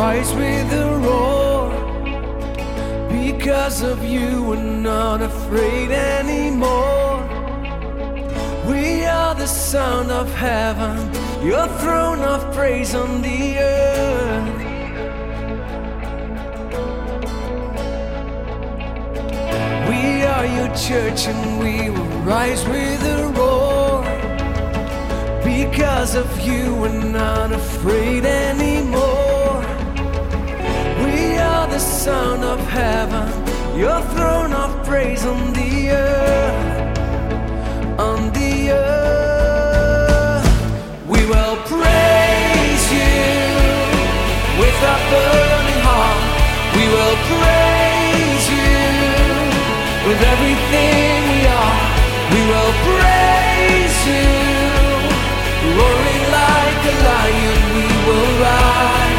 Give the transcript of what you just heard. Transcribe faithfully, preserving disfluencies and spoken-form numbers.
rise with a roar. Because of you, we're not afraid anymore. We are the sound of heaven, your throne of praise on the earth. We are your church and we will rise with a roar. Because of you, we're not afraid anymore. We are the sound of heaven, your throne of praise on the